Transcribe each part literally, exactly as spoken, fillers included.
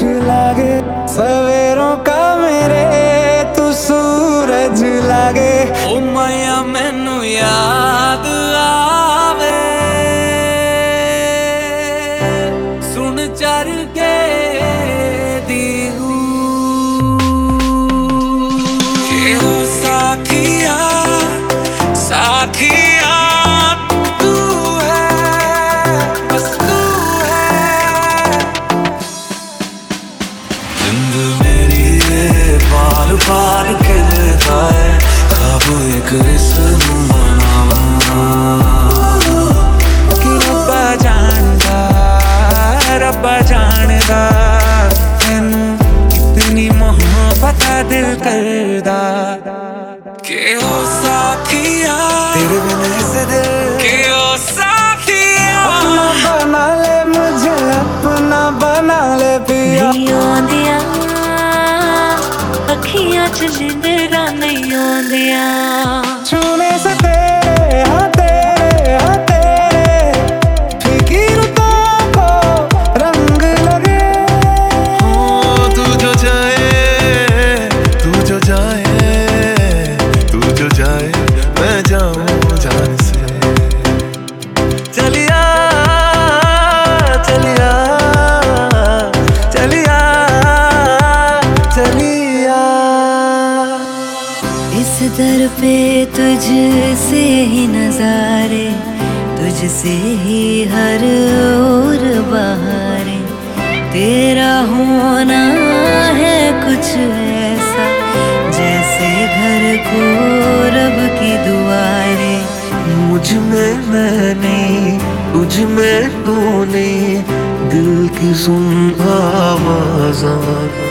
कुछ लागे, सवेरों का मेरे तू सूरज लागे। ओ माया मैनू याद आवे, सुन चर के दी के हो साखिया साखिया तू है, बस तू है। जिंद मेरी ये बार बार खिलता है, ख्वाब एक इसनू मनावा कि रब्बा जानदा रब्बा जानदा तैनू कितनी मोहब्बत दिल करदा। के हो साखिया तेरे बिन ऐसे दिल के हो साखिया। अपना बना ले मुझे, अपना बना ले पिया। नहीं आंदिया अखियां च निंदरा नहीं आंदिया, छूने से तेरे हाँ तेरे हाँ तेरे फीकी रुतों को रंग लगे। हो तू जो जाए तू जो जाए तू जो जाए मैं जाऊं जान से। चलिया चलिया चलिया चलिया। इस दर पे तुझसे ही नजारे, तुझसे ही हर ओर बहारे। तेरा होना है कुछ ऐसा जैसे घर को रब की दुआरे। मुझ में मैंने तुझ में तूने दिल की सुन आवाज़।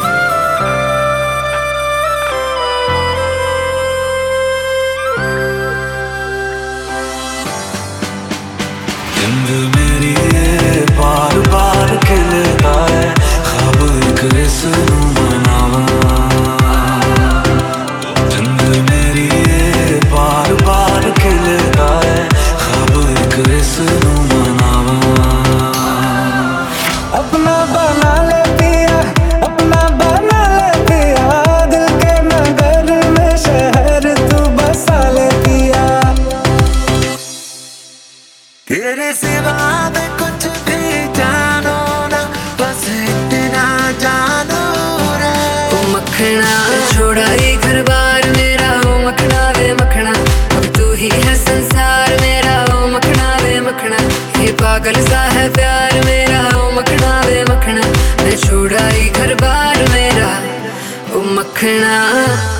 जिंद मेरी ये बार बार खिलता है, ख्वाब एक इसनू मनावा। जिंद मेरी ये बार बार खिलता है, ख्वाब एक इसनू मनावा। अपना बना ले पिया, अपना बना ले पिया। दिल के नगर में शहर तू बसा ले पिया। तेरे सिवा मैं कुछ भी जानो ना, बस इतना जानो रे। ओ मखना छोड़ा ही घर बार मेरा, ओ मखना वे मखना अब तू ही है संसार मेरा। ओ मखना वे मखना ये पागल सा है प्यार मेरा। ओ मखना वे मखना मैं छोड़ा ही घर बार मेरा। ओ मखना